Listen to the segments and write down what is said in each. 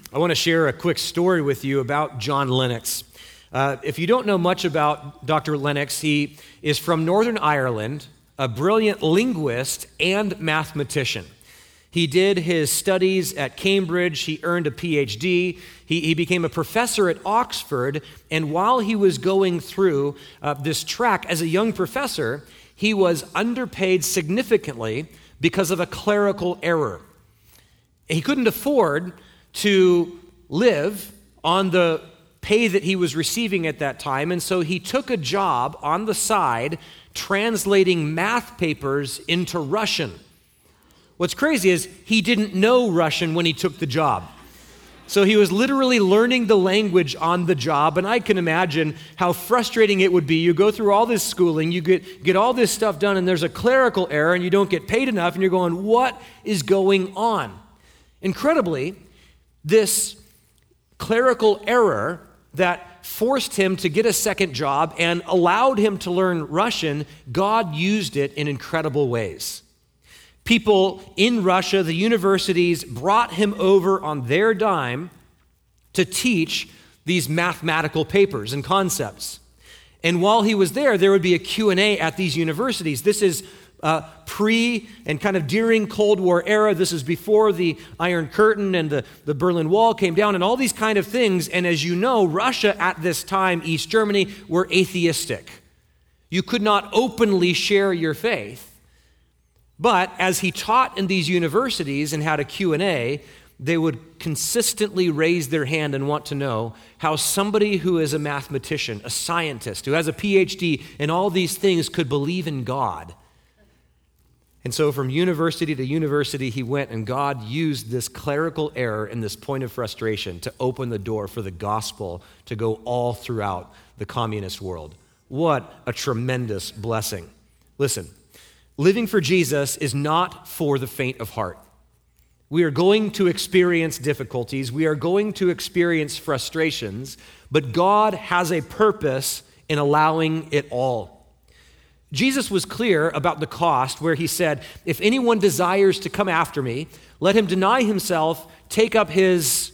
I want to share a quick story with you about John Lennox. If you don't know much about Dr. Lennox, he is from Northern Ireland, a brilliant linguist and mathematician. He did his studies at Cambridge. He earned a PhD. He became a professor at Oxford. And while he was going through this track as a young professor, he was underpaid significantly because of a clerical error. He couldn't afford to live on the pay that he was receiving at that time, and so he took a job on the side translating math papers into Russian. What's crazy is he didn't know Russian when he took the job. So he was literally learning the language on the job, and I can imagine how frustrating it would be. You go through all this schooling, you get all this stuff done, and there's a clerical error, and you don't get paid enough, and you're going, what is going on? Incredibly, this clerical error that forced him to get a second job and allowed him to learn Russian, God used it in incredible ways. People in Russia, the universities, brought him over on their dime to teach these mathematical papers and concepts. And while he was there would be a Q&A at these universities. This is pre and kind of during Cold War era. This is before the Iron Curtain and the Berlin Wall came down and all these kind of things. And as you know, Russia at this time, East Germany, were atheistic. You could not openly share your faith. But as he taught in these universities and had a Q&A, they would consistently raise their hand and want to know how somebody who is a mathematician, a scientist, who has a PhD in all these things could believe in God. And so from university to university he went, and God used this clerical error and this point of frustration to open the door for the gospel to go all throughout the communist world. What a tremendous blessing. Listen, living for Jesus is not for the faint of heart. We are going to experience difficulties. We are going to experience frustrations, but God has a purpose in allowing it all. Jesus was clear about the cost where he said, if anyone desires to come after me, let him deny himself, take up his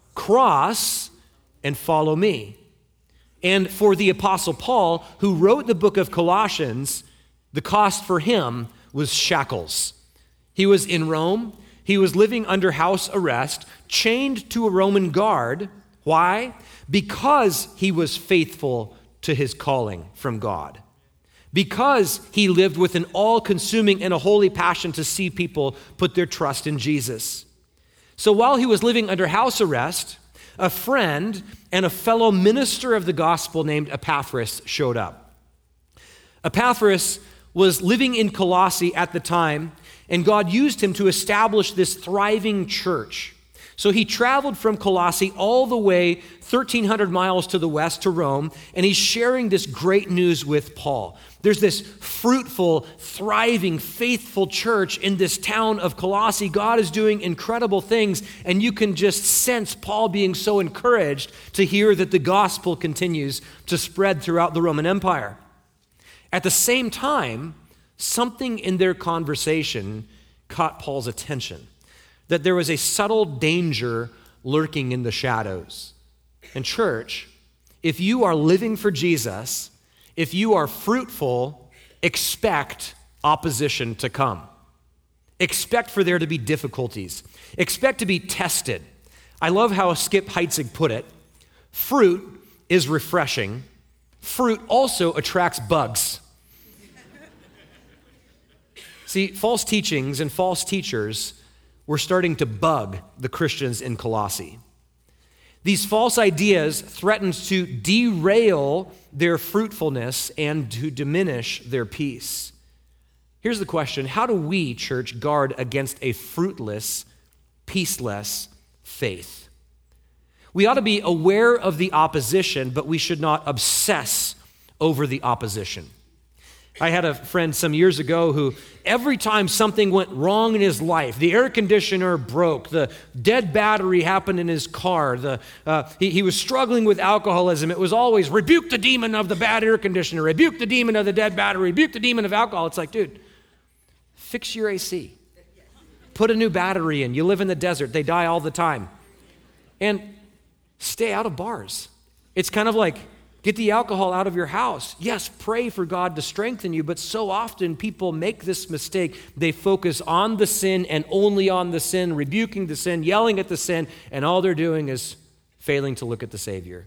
cross, and follow me. And for the Apostle Paul, who wrote the book of Colossians, the cost for him was shackles. He was in Rome. He was living under house arrest, chained to a Roman guard. Why? Because he was faithful to his calling from God. Because he lived with an all-consuming and a holy passion to see people put their trust in Jesus. So while he was living under house arrest, a friend and a fellow minister of the gospel named Epaphras showed up. Epaphras was living in Colossae at the time, and God used him to establish this thriving church. So he traveled from Colossae all the way 1,300 miles to the west to Rome, and he's sharing this great news with Paul. There's this fruitful, thriving, faithful church in this town of Colossae. God is doing incredible things, and you can just sense Paul being so encouraged to hear that the gospel continues to spread throughout the Roman Empire. At the same time, something in their conversation caught Paul's attention, that there was a subtle danger lurking in the shadows. And church, if you are living for Jesus, if you are fruitful, expect opposition to come. Expect for there to be difficulties. Expect to be tested. I love how Skip Heitzig put it. Fruit is refreshing. Fruit also attracts bugs. See, false teachings and false teachers were starting to bug the Christians in Colossae. These false ideas threatened to derail their fruitfulness and to diminish their peace. Here's the question: how do we, church, guard against a fruitless, peaceless faith? We ought to be aware of the opposition, but we should not obsess over the opposition. I had a friend some years ago who every time something went wrong in his life, the air conditioner broke, the dead battery happened in his car, he was struggling with alcoholism, it was always rebuke the demon of the bad air conditioner, rebuke the demon of the dead battery, rebuke the demon of alcohol. It's like, dude, fix your AC. Put a new battery in. You live in the desert. They die all the time. And stay out of bars. It's kind of like, get the alcohol out of your house. Yes, pray for God to strengthen you, but so often people make this mistake. They focus on the sin and only on the sin, rebuking the sin, yelling at the sin, and all they're doing is failing to look at the Savior.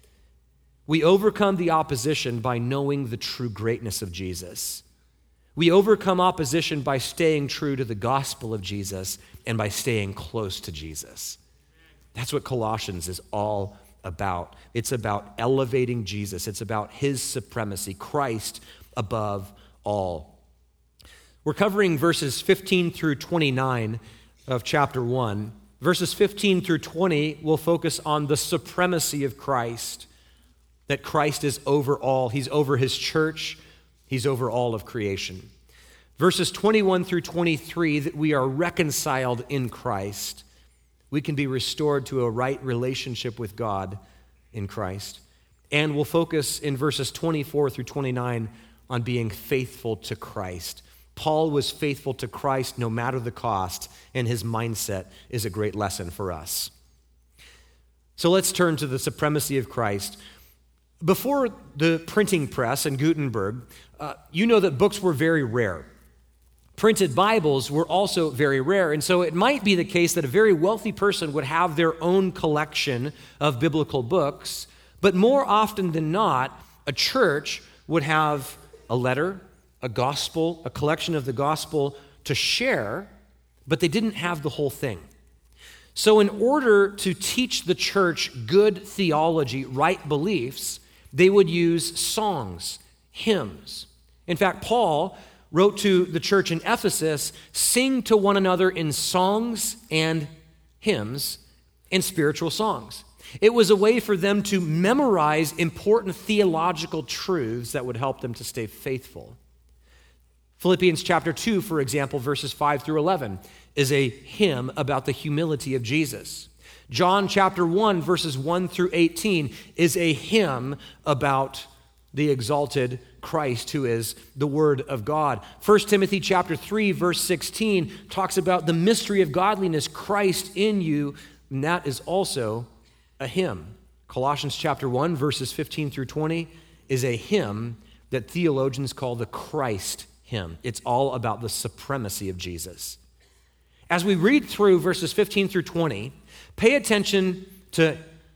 We overcome the opposition by knowing the true greatness of Jesus. We overcome opposition by staying true to the gospel of Jesus and by staying close to Jesus. That's what Colossians is all about. It's about elevating Jesus. It's about his supremacy, Christ above all. We're covering verses 15 through 29 of chapter 1. Verses 15 through 20 will focus on the supremacy of Christ, that Christ is over all. He's over his church. He's over all of creation. Verses 21 through 23, that we are reconciled in Christ. We can be restored to a right relationship with God in Christ. And we'll focus in verses 24 through 29 on being faithful to Christ. Paul was faithful to Christ no matter the cost, and his mindset is a great lesson for us. So let's turn to the supremacy of Christ. Before the printing press and Gutenberg, you know that books were very rare. Printed Bibles were also very rare, and so it might be the case that a very wealthy person would have their own collection of biblical books, but more often than not, a church would have a letter, a gospel, a collection of the gospel to share, but they didn't have the whole thing. So in order to teach the church good theology, right beliefs, they would use songs, hymns. In fact, Paul wrote to the church in Ephesus, sing to one another in songs and hymns and spiritual songs. It was a way for them to memorize important theological truths that would help them to stay faithful. Philippians chapter 2, for example, verses 5 through 11, is a hymn about the humility of Jesus. John chapter 1, verses 1 through 18, is a hymn about the exalted Christ, who is the Word of God. 1 Timothy chapter 3, verse 16 talks about the mystery of godliness, Christ in you, and that is also a hymn. Colossians chapter 1, verses 15 through 20 is a hymn that theologians call the Christ hymn. It's all about the supremacy of Jesus. As we read through verses 15 through 20, pay attention to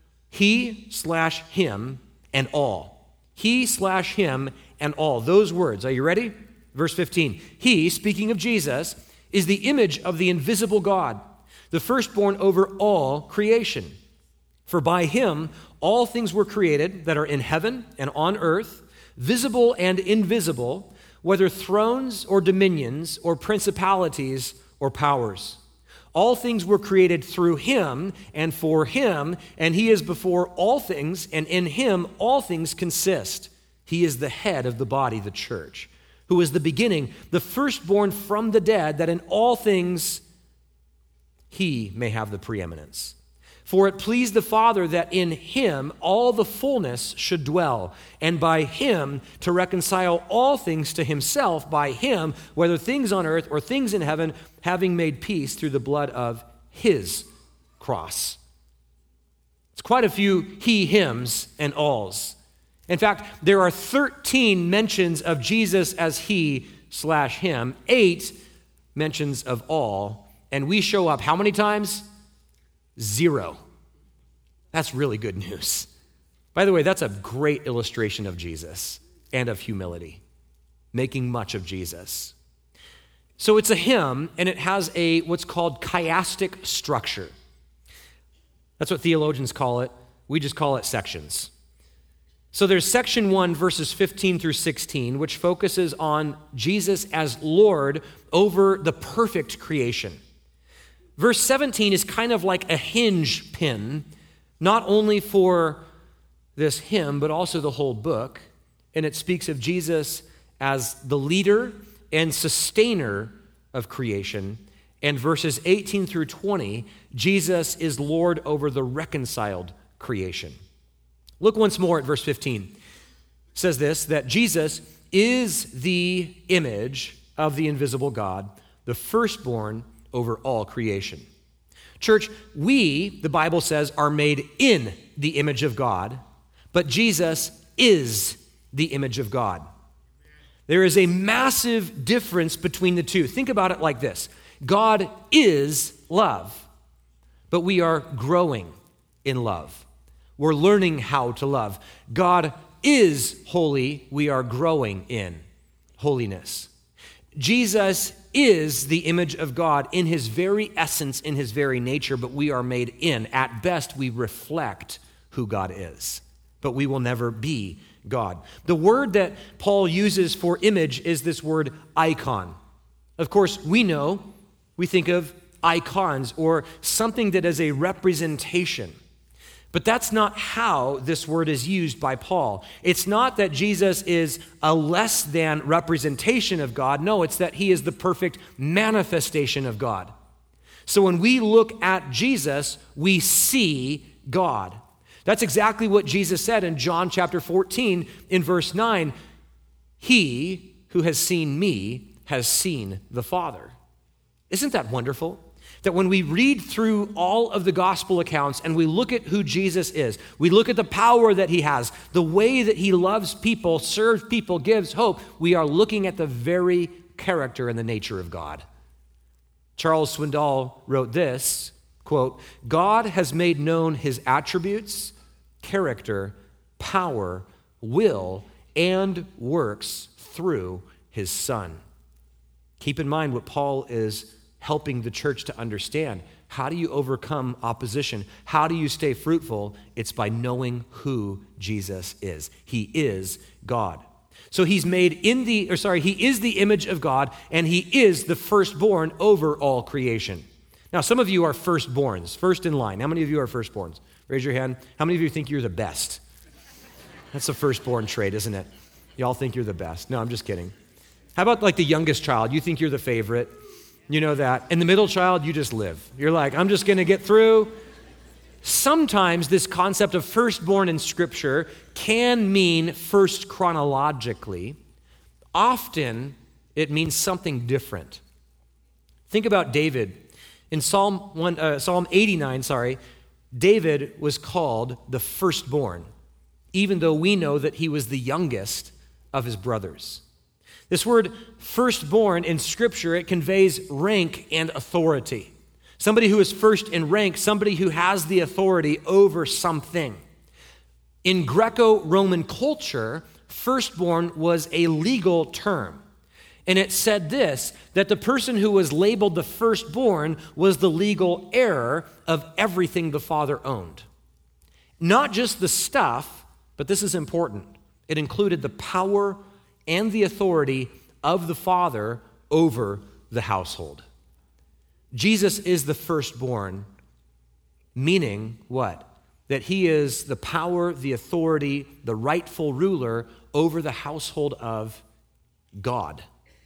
he/him and all. He/him and all. Those words. Are you ready? Verse 15. He, speaking of Jesus, is the image of the invisible God, the firstborn over all creation. For by him all things were created that are in heaven and on earth, visible and invisible, whether thrones or dominions or principalities or powers. All things were created through him and for him, and he is before all things, and in him all things consist. He is the head of the body, the church, who is the beginning, the firstborn from the dead, that in all things he may have the preeminence. For it pleased the Father that in him all the fullness should dwell, and by him to reconcile all things to himself, by him, whether things on earth or things in heaven, having made peace through the blood of his cross. It's quite a few he, hims, and alls. In fact, there are 13 mentions of Jesus as he/him, 8 mentions of all, and we show up how many times? 0. That's really good news. By the way, that's a great illustration of Jesus and of humility, making much of Jesus. So it's a hymn, and it has a what's called chiastic structure. That's what theologians call it. We just call it sections. So there's section 1, verses 15 through 16, which focuses on Jesus as Lord over the perfect creation. Verse 17 is kind of like a hinge pin, not only for this hymn, but also the whole book. And it speaks of Jesus as the leader and sustainer of creation. And verses 18 through 20, Jesus is Lord over the reconciled creation. Look once more at verse 15. It says this, that Jesus is the image of the invisible God, the firstborn over all creation. Church, we, the Bible says, are made in the image of God, but Jesus is the image of God. There is a massive difference between the two. Think about it like this. God is love, but we are growing in love. We're learning how to love. God is holy. We are growing in holiness. Jesus is the image of God in his very essence, in his very nature, but we are made in. At best, we reflect who God is, but we will never be God. The word that Paul uses for image is this word icon. Of course, we think of icons or something that is a representation. But that's not how this word is used by Paul. It's not that Jesus is a less than representation of God. No, it's that he is the perfect manifestation of God. So when we look at Jesus, we see God. That's exactly what Jesus said in John chapter 14 in verse 9. He who has seen me has seen the Father. Isn't that wonderful? That when we read through all of the gospel accounts and we look at who Jesus is, we look at the power that he has, the way that he loves people, serves people, gives hope, we are looking at the very character and the nature of God. Charles Swindoll wrote this, quote, God has made known his attributes, character, power, will, and works through his Son. Keep in mind what Paul is helping the church to understand. How do you overcome opposition? How do you stay fruitful? It's by knowing who Jesus is. He is God. So he is the image of God, and he is the firstborn over all creation. Now, some of you are firstborns, first in line. How many of you are firstborns? Raise your hand. How many of you think you're the best? That's a firstborn trait, isn't it? Y'all think you're the best. No, I'm just kidding. How about like the youngest child? You think you're the favorite. You know that. And the middle child, you just live. You're like, I'm just going to get through. Sometimes this concept of firstborn in Scripture can mean first chronologically. Often, it means something different. Think about David. In Psalm 89, David was called the firstborn, even though we know that he was the youngest of his brothers. This word firstborn in Scripture, it conveys rank and authority. Somebody who is first in rank, somebody who has the authority over something. In Greco-Roman culture, firstborn was a legal term. And it said this, that the person who was labeled the firstborn was the legal heir of everything the father owned. Not just the stuff, but this is important. It included the power and the authority of the Father over the household. Jesus is the firstborn, meaning what? That he is the power, the authority, the rightful ruler over the household of God.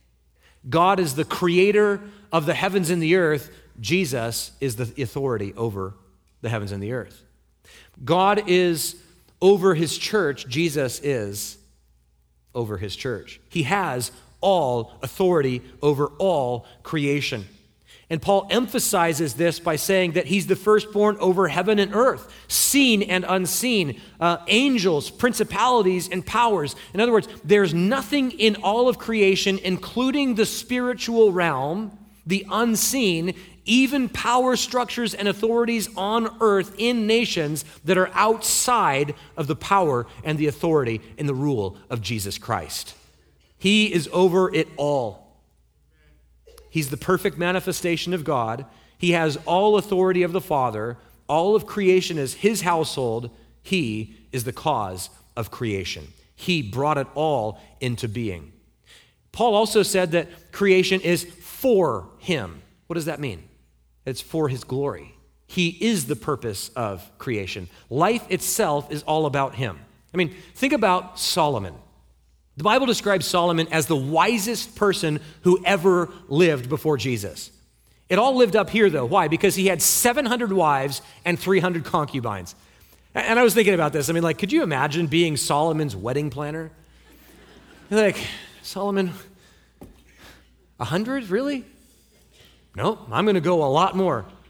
God is the creator of the heavens and the earth. Jesus is the authority over the heavens and the earth. God is over his church. Jesus is over his church. He has all authority over all creation. And Paul emphasizes this by saying that he's the firstborn over heaven and earth, seen and unseen, angels, principalities, and powers. In other words, there's nothing in all of creation, including the spiritual realm, the unseen, even power structures and authorities on earth in nations that are outside of the power and the authority and the rule of Jesus Christ. He is over it all. He's the perfect manifestation of God. He has all authority of the Father. All of creation is his household. He is the cause of creation. He brought it all into being. Paul also said that creation is for him. What does that mean? It's for his glory. He is the purpose of creation. Life itself is all about him. I mean, think about Solomon. The Bible describes Solomon as the wisest person who ever lived before Jesus. It all lived up here, though. Why? Because he had 700 wives and 300 concubines. And I was thinking about this. I mean, like, could you imagine being Solomon's wedding planner? You're like, Solomon, 100? Really? No, I'm going to go a lot more.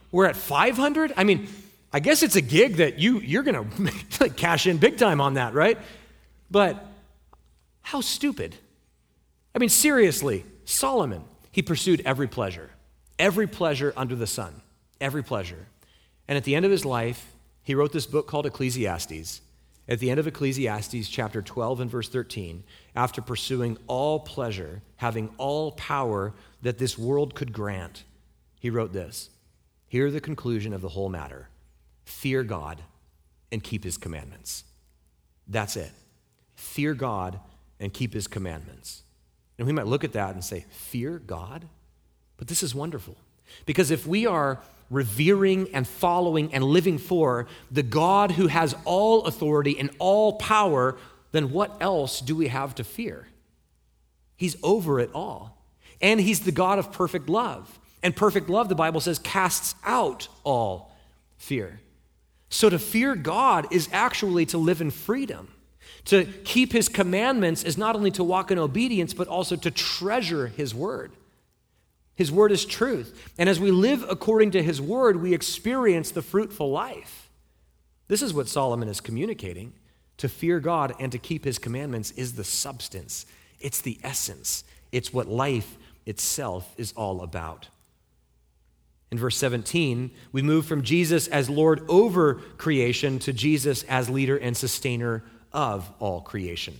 we're at 500? I mean, I guess it's a gig that you're going to cash in big time on that, right? But how stupid. I mean, seriously, Solomon, he pursued every pleasure under the sun, every pleasure. And at the end of his life, he wrote this book called Ecclesiastes. At the end of Ecclesiastes chapter 12 and verse 13, after pursuing all pleasure, having all power that this world could grant, he wrote this. Hear the conclusion of the whole matter. Fear God and keep his commandments. That's it. Fear God and keep his commandments. And we might look at that and say, fear God? But this is wonderful. Because if we are revering and following and living for the God who has all authority and all power, then what else do we have to fear? He's over it all. And he's the God of perfect love. And perfect love, the Bible says, casts out all fear. So to fear God is actually to live in freedom. To keep his commandments is not only to walk in obedience, but also to treasure his word. His word is truth. And as we live according to his word, we experience the fruitful life. This is what Solomon is communicating. To fear God and to keep his commandments is the substance. It's the essence. It's what life itself is all about. In verse 17, we move from Jesus as Lord over creation to Jesus as leader and sustainer of all creation.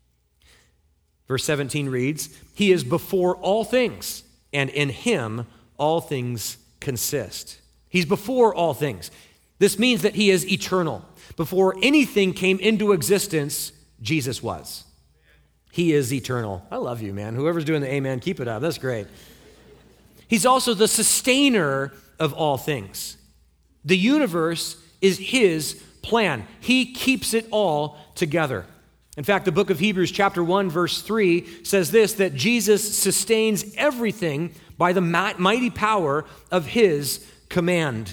Verse 17 reads, he is before all things, and in him all things consist. He's before all things. This means that he is eternal. Before anything came into existence, Jesus was. He is eternal. I love you, man. Whoever's doing the amen, keep it up. That's great. He's also the sustainer of all things. The universe is his plan. He keeps it all together. In fact, the book of Hebrews chapter 1 verse 3 says this, that Jesus sustains everything by the mighty power of his command.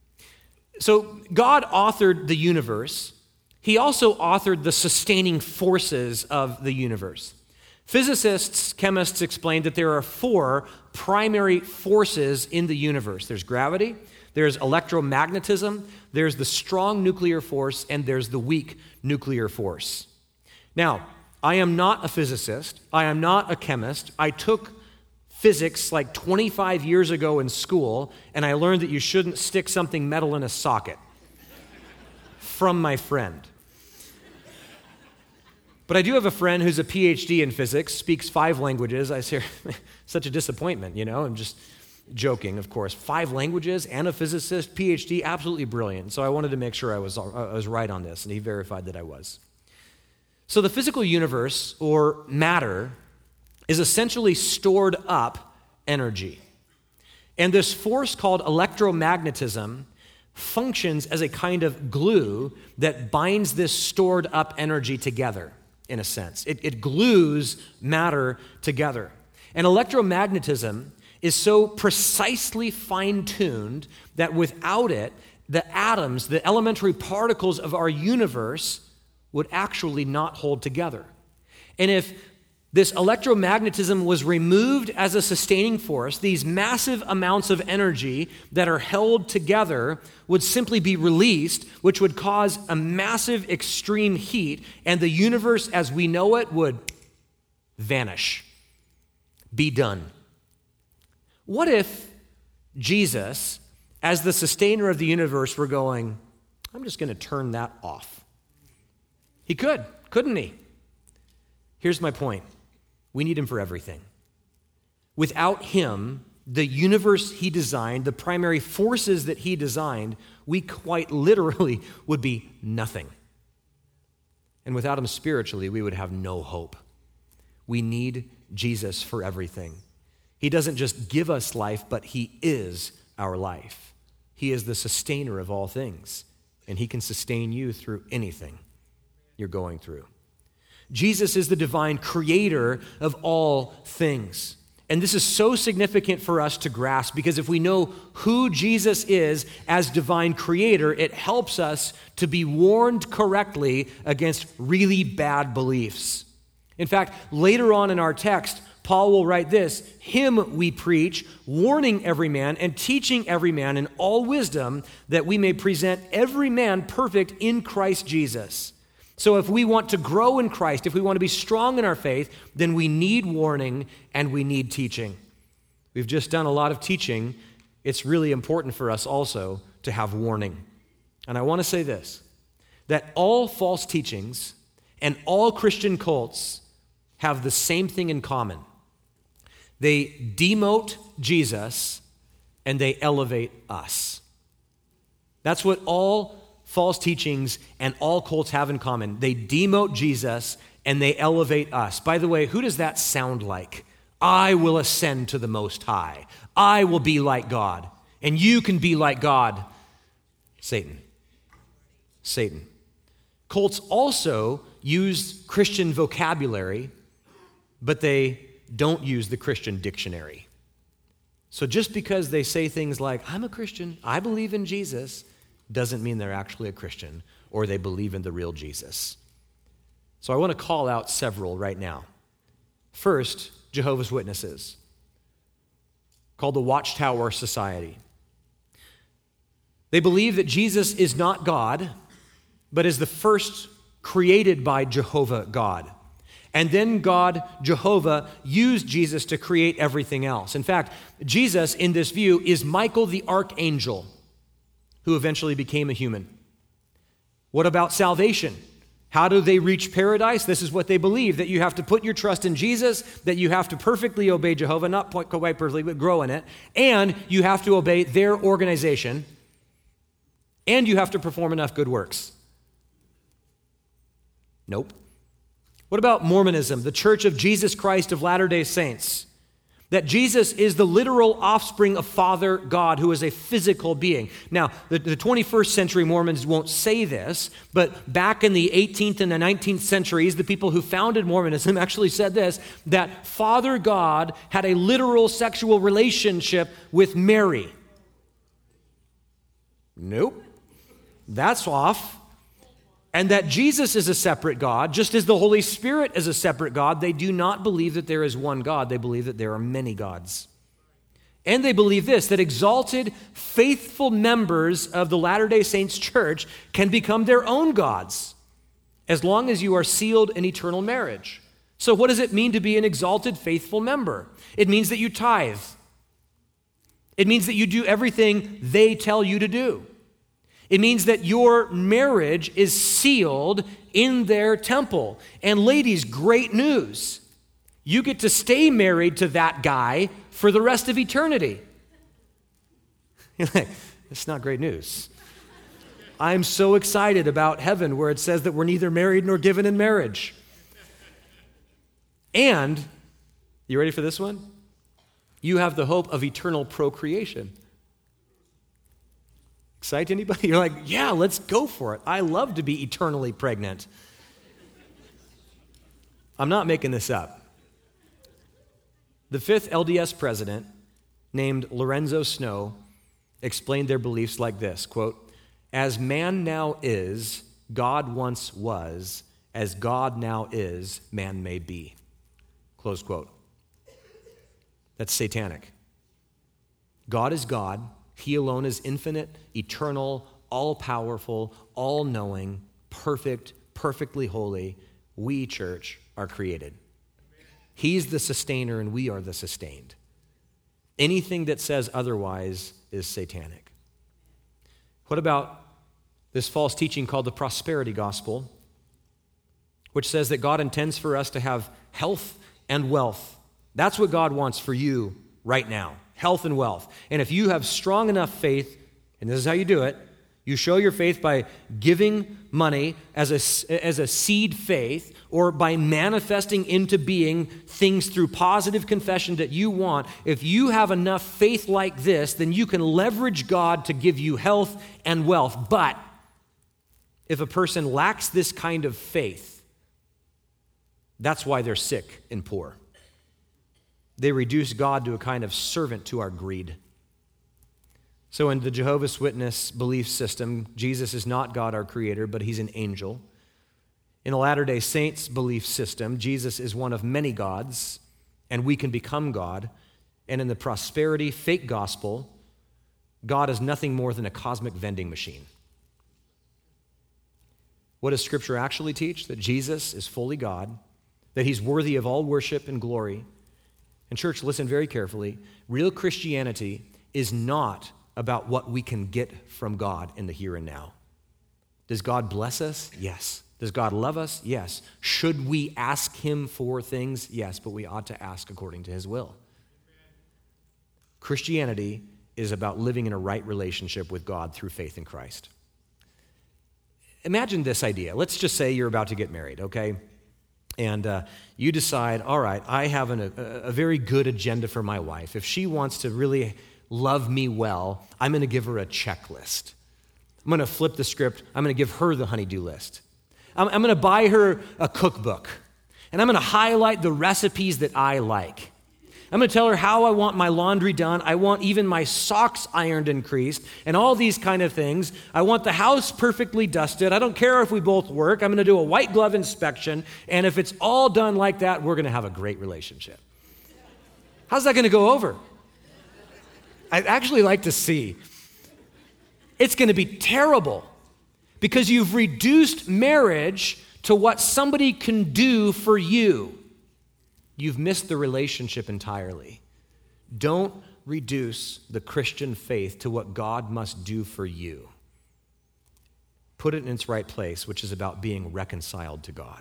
So God authored the universe. He also authored the sustaining forces of the universe. Physicists, chemists explain that there are 4 primary forces in the universe. There's gravity, there's electromagnetism, there's the strong nuclear force, and there's the weak nuclear force. Now, I am not a physicist. I am not a chemist. I took physics like 25 years ago in school, and I learned that you shouldn't stick something metal in a socket from my friend. But I do have a friend who's a PhD in physics, speaks 5 languages. I say, such a disappointment, you know? I'm just joking, of course. 5 languages and a physicist, PhD, absolutely brilliant. So I wanted to make sure I was right on this, and he verified that I was. So the physical universe, or matter, is essentially stored up energy. And this force called electromagnetism functions as a kind of glue that binds this stored up energy together, in a sense. It glues matter together. And electromagnetism is so precisely fine-tuned that without it, the atoms, the elementary particles of our universe would actually not hold together. And if this electromagnetism was removed as a sustaining force, these massive amounts of energy that are held together would simply be released, which would cause a massive extreme heat, and the universe as we know it would vanish, be done. What if Jesus, as the sustainer of the universe, were going, I'm just going to turn that off? He could, couldn't he? Here's my point. We need him for everything. Without him, the universe he designed, the primary forces that he designed, we quite literally would be nothing. And without him spiritually, we would have no hope. We need Jesus for everything. He doesn't just give us life, but he is our life. He is the sustainer of all things, and he can sustain you through anything you're going through. Jesus is the divine creator of all things. And this is so significant for us to grasp, because if we know who Jesus is as divine creator, it helps us to be warned correctly against really bad beliefs. In fact, later on in our text, Paul will write this, "Him we preach, warning every man and teaching every man in all wisdom, that we may present every man perfect in Christ Jesus." So if we want to grow in Christ, if we want to be strong in our faith, then we need warning and we need teaching. We've just done a lot of teaching. It's really important for us also to have warning. And I want to say this, that all false teachings and all Christian cults have the same thing in common. They demote Jesus and they elevate us. That's what all false teachings and all cults have in common. They demote Jesus and they elevate us. By the way, who does that sound like? I will ascend to the Most High. I will be like God. And you can be like God. Satan. Cults also use Christian vocabulary, but they don't use the Christian dictionary. So just because they say things like, I'm a Christian, I believe in Jesus, doesn't mean they're actually a Christian or they believe in the real Jesus. So I want to call out several right now. First, Jehovah's Witnesses, called the Watchtower Society. They believe that Jesus is not God, but is the first created by Jehovah God. And then God, Jehovah, used Jesus to create everything else. In fact, Jesus, in this view, is Michael the archangel, who eventually became a human. What about salvation? How do they reach paradise? This is what they believe, that you have to put your trust in Jesus, that you have to perfectly obey Jehovah, not quite perfectly, but grow in it, and you have to obey their organization, and you have to perform enough good works. Nope. What about Mormonism, the Church of Jesus Christ of Latter-day Saints? That Jesus is the literal offspring of Father God, who is a physical being. Now, the 21st century Mormons won't say this, but back in the 18th and the 19th centuries, the people who founded Mormonism actually said this, that Father God had a literal sexual relationship with Mary. Nope. That's off. And that Jesus is a separate God, just as the Holy Spirit is a separate God. They do not believe that there is one God. They believe that there are many gods. And they believe this, that exalted, faithful members of the Latter-day Saints Church can become their own gods, as long as you are sealed in eternal marriage. So what does it mean to be an exalted, faithful member? It means that you tithe. It means that you do everything they tell you to do. It means that your marriage is sealed in their temple. And ladies, great news. You get to stay married to that guy for the rest of eternity. You're like, it's not great news. I'm so excited about heaven where it says that we're neither married nor given in marriage. And, you ready for this one? You have the hope of eternal procreation. Excite anybody? You're like, yeah, let's go for it. I love to be eternally pregnant. I'm not making this up. The fifth LDS president, named Lorenzo Snow, explained their beliefs like this, quote, "As man now is, God once was. As God now is, man may be." Close quote. That's satanic. God is God. He alone is infinite, eternal, all-powerful, all-knowing, perfect, perfectly holy. We, church, are created. He's the sustainer and we are the sustained. Anything that says otherwise is satanic. What about this false teaching called the prosperity gospel, which says that God intends for us to have health and wealth? That's what God wants for you right now. Health and wealth. And if you have strong enough faith, and this is how you do it, you show your faith by giving money as a seed faith, or by manifesting into being things through positive confession that you want. If you have enough faith like this, then you can leverage God to give you health and wealth. But if a person lacks this kind of faith, that's why they're sick and poor. They reduce God to a kind of servant to our greed. So in the Jehovah's Witness belief system, Jesus is not God our creator, but he's an angel. In the Latter-day Saints belief system, Jesus is one of many gods, and we can become God. And in the prosperity fake gospel, God is nothing more than a cosmic vending machine. What does Scripture actually teach? That Jesus is fully God, that he's worthy of all worship and glory. And church, listen very carefully. Real Christianity is not about what we can get from God in the here and now. Does God bless us? Yes. Does God love us? Yes. Should we ask him for things? Yes, but we ought to ask according to his will. Christianity is about living in a right relationship with God through faith in Christ. Imagine this idea. Let's just say you're about to get married, okay? And you decide, all right, I have a very good agenda for my wife. If she wants to really love me well, I'm going to give her a checklist. I'm going to flip the script. I'm going to give her the honey-do list. I'm going to buy her a cookbook, and I'm going to highlight the recipes that I like. I'm going to tell her how I want my laundry done. I want even my socks ironed and creased and all these kind of things. I want the house perfectly dusted. I don't care if we both work. I'm going to do a white glove inspection. And if it's all done like that, we're going to have a great relationship. How's that going to go over? I'd actually like to see. It's going to be terrible because you've reduced marriage to what somebody can do for you. You've missed the relationship entirely. Don't reduce the Christian faith to what God must do for you. Put it in its right place, which is about being reconciled to God.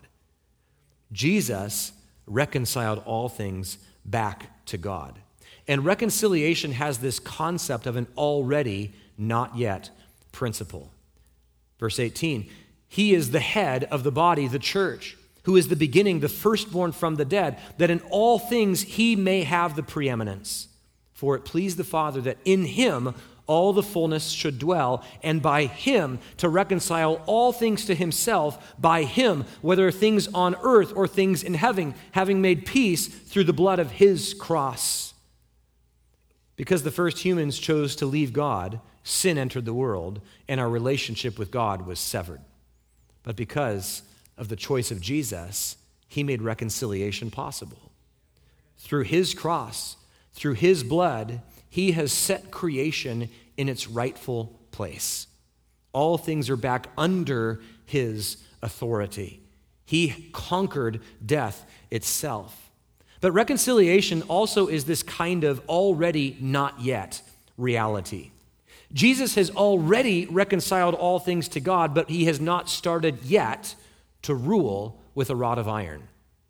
Jesus reconciled all things back to God. And reconciliation has this concept of an already, not yet principle. Verse 18, he is the head of the body, the church, who is the beginning, the firstborn from the dead, that in all things he may have the preeminence. For it pleased the Father that in him all the fullness should dwell, and by him to reconcile all things to himself, by him, whether things on earth or things in heaven, having made peace through the blood of his cross. Because the first humans chose to leave God, sin entered the world, and our relationship with God was severed. But because of the choice of Jesus, he made reconciliation possible. Through his cross, through his blood, he has set creation in its rightful place. All things are back under his authority. He conquered death itself. But reconciliation also is this kind of already not yet reality. Jesus has already reconciled all things to God, but he has not started yet to rule with a rod of iron.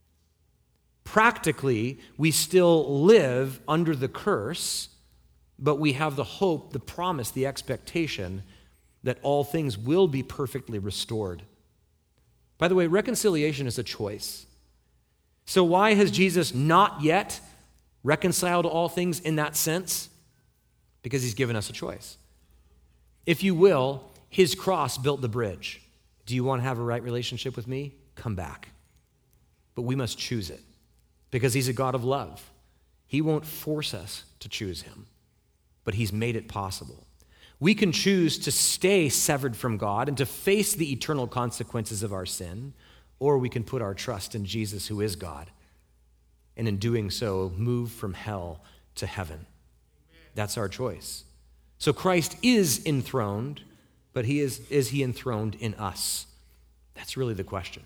Practically, we still live under the curse, but we have the hope, the promise, the expectation that all things will be perfectly restored. By the way, reconciliation is a choice. So why has Jesus not yet reconciled all things in that sense? Because he's given us a choice. If you will, his cross built the bridge. Do you want to have a right relationship with me? Come back. But we must choose it because he's a God of love. He won't force us to choose him, but he's made it possible. We can choose to stay severed from God and to face the eternal consequences of our sin, or we can put our trust in Jesus, who is God, and in doing so, move from hell to heaven. That's our choice. So Christ is enthroned, but is he enthroned in us? That's really the question.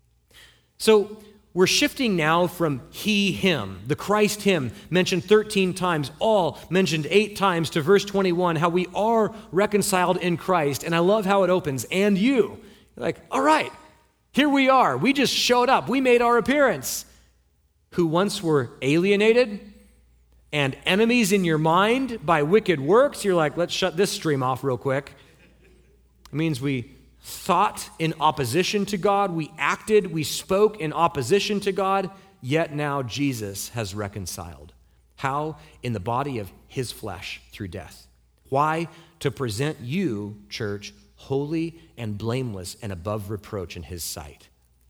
So we're shifting now from he, him, the Christ, him, mentioned 13 times, all mentioned 8 times, to verse 21, how we are reconciled in Christ. And I love how it opens, and you. You're like, all right, here we are. We just showed up. We made our appearance. Who once were alienated and enemies in your mind by wicked works. You're like, let's shut this stream off real quick. It means we thought in opposition to God, we acted, we spoke in opposition to God, yet now Jesus has reconciled. How? In the body of his flesh through death. Why? To present you, church, holy and blameless and above reproach in his sight.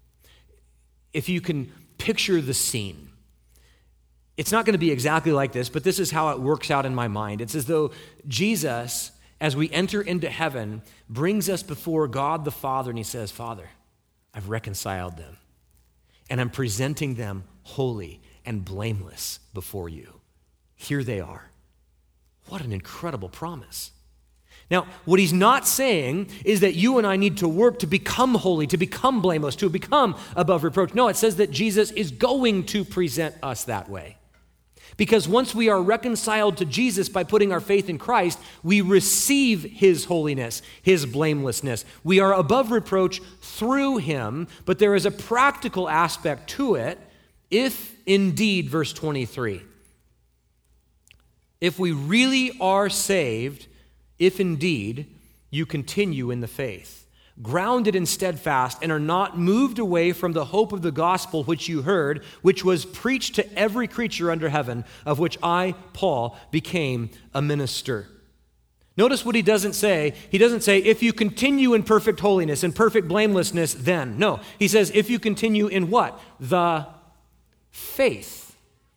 If you can picture the scene, it's not going to be exactly like this, but this is how it works out in my mind. It's as though Jesus, as we enter into heaven, brings us before God the Father, and he says, Father, I've reconciled them, and I'm presenting them holy and blameless before you. Here they are. What an incredible promise. Now, what he's not saying is that you and I need to work to become holy, to become blameless, to become above reproach. No, it says that Jesus is going to present us that way. Because once we are reconciled to Jesus by putting our faith in Christ, we receive his holiness, his blamelessness. We are above reproach through him, but there is a practical aspect to it if indeed, verse 23, if we really are saved, if indeed you continue in the faith, grounded and steadfast, and are not moved away from the hope of the gospel which you heard, which was preached to every creature under heaven, of which I, Paul, became a minister. Notice what he doesn't say. He doesn't say, if you continue in perfect holiness and perfect blamelessness, then. No, he says, if you continue in what? The faith.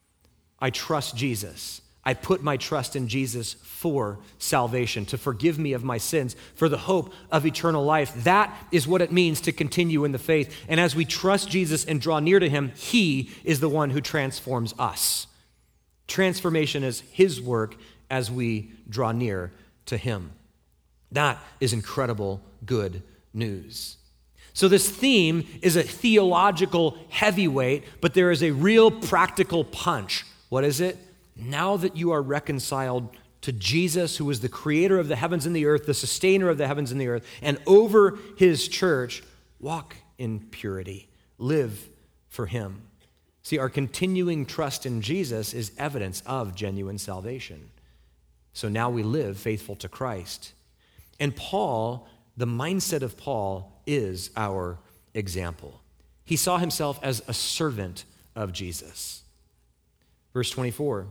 I trust Jesus. I put my trust in Jesus for salvation, to forgive me of my sins, for the hope of eternal life. That is what it means to continue in the faith. And as we trust Jesus and draw near to him, he is the one who transforms us. Transformation is his work as we draw near to him. That is incredible good news. So this theme is a theological heavyweight, but there is a real practical punch. What is it? Now that you are reconciled to Jesus, who is the creator of the heavens and the earth, the sustainer of the heavens and the earth, and over his church, walk in purity, live for him. See, our continuing trust in Jesus is evidence of genuine salvation. So now we live faithful to Christ. And Paul, the mindset of Paul is our example. He saw himself as a servant of Jesus. Verse 24,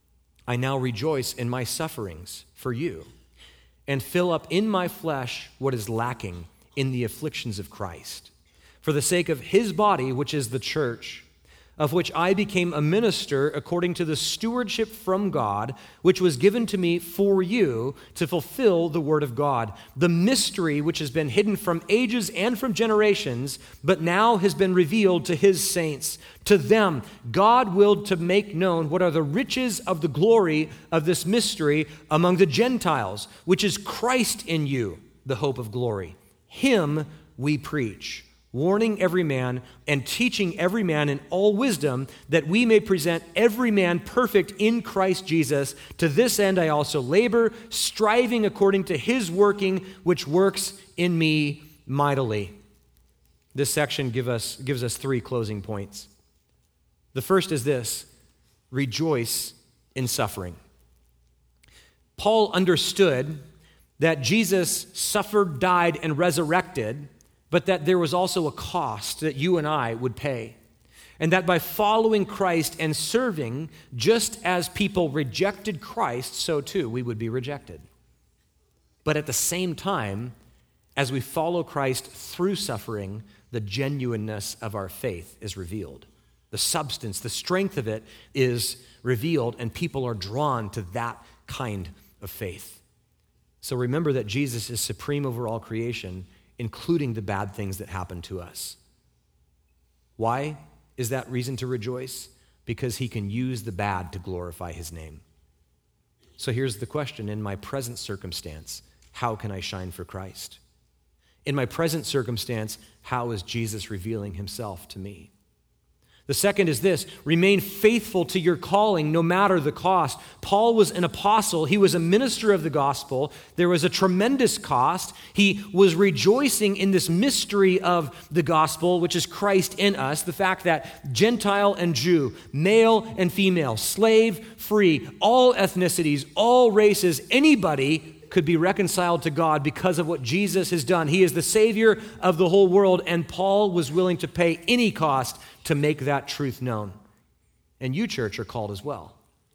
I now rejoice in my sufferings for you and fill up in my flesh what is lacking in the afflictions of Christ, for the sake of his body, which is the church, of which I became a minister according to the stewardship from God, which was given to me for you to fulfill the word of God, the mystery which has been hidden from ages and from generations, but now has been revealed to his saints. To them, God willed to make known what are the riches of the glory of this mystery among the Gentiles, which is Christ in you, the hope of glory. Him we preach, warning every man and teaching every man in all wisdom, that we may present every man perfect in Christ Jesus. To this end I also labor, striving according to his working, which works in me mightily. This section gives us three closing points. The first is this: rejoice in suffering. Paul understood that Jesus suffered, died, and resurrected, but that there was also a cost that you and I would pay. And that by following Christ and serving, just as people rejected Christ, so too we would be rejected. But at the same time, as we follow Christ through suffering, the genuineness of our faith is revealed. The substance, the strength of it is revealed, and people are drawn to that kind of faith. So remember that Jesus is supreme over all creation, including the bad things that happen to us. Why is that reason to rejoice? Because he can use the bad to glorify his name. So here's the question: in my present circumstance, how can I shine for Christ? In my present circumstance, how is Jesus revealing himself to me? The second is this: remain faithful to your calling no matter the cost. Paul was an apostle. He was a minister of the gospel. There was a tremendous cost. He was rejoicing in this mystery of the gospel, which is Christ in us, the fact that Gentile and Jew, male and female, slave, free, all ethnicities, all races, anybody could be reconciled to God because of what Jesus has done. He is the Savior of the whole world, and Paul was willing to pay any cost to make that truth known. And you, church, are called as well.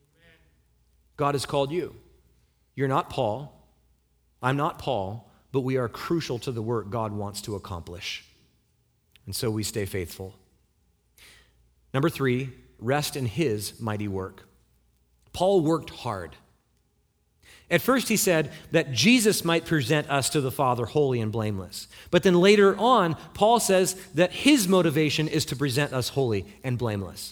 God has called you. You're not Paul. I'm not Paul, but we are crucial to the work God wants to accomplish. And so we stay faithful. Number 3, rest in his mighty work. Paul worked hard. At first he said that Jesus might present us to the Father holy and blameless. But then later on, Paul says that his motivation is to present us holy and blameless.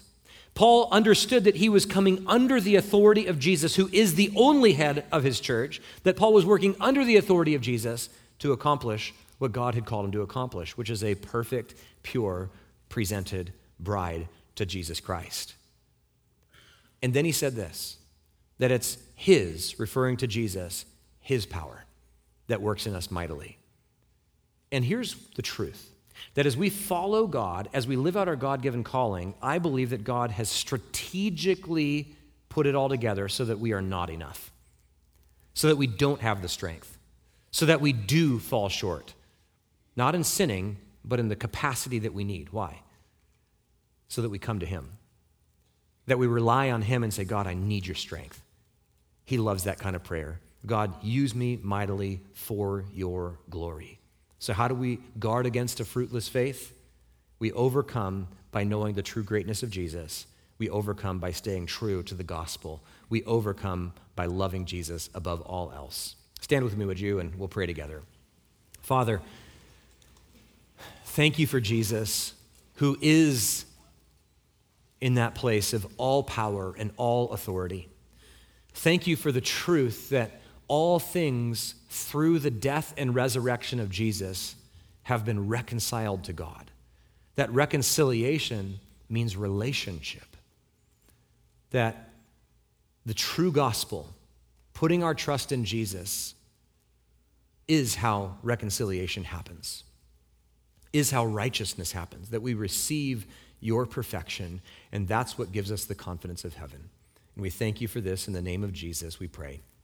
Paul understood that he was coming under the authority of Jesus, who is the only head of his church, that Paul was working under the authority of Jesus to accomplish what God had called him to accomplish, which is a perfect, pure, presented bride to Jesus Christ. And then he said this, that it's his, referring to Jesus, his power that works in us mightily. And here's the truth, that as we follow God, as we live out our God-given calling, I believe that God has strategically put it all together so that we are not enough, so that we don't have the strength, so that we do fall short, not in sinning, but in the capacity that we need. Why? So that we come to him, that we rely on him and say, God, I need your strength. He loves that kind of prayer. God, use me mightily for your glory. So how do we guard against a fruitless faith? We overcome by knowing the true greatness of Jesus. We overcome by staying true to the gospel. We overcome by loving Jesus above all else. Stand with me, would you, and we'll pray together. Father, thank you for Jesus, who is in that place of all power and all authority. Thank you for the truth that all things through the death and resurrection of Jesus have been reconciled to God. That reconciliation means relationship. That the true gospel, putting our trust in Jesus, is how reconciliation happens, is how righteousness happens, that we receive your perfection, and that's what gives us the confidence of heaven. And we thank you for this. In the name of Jesus, we pray.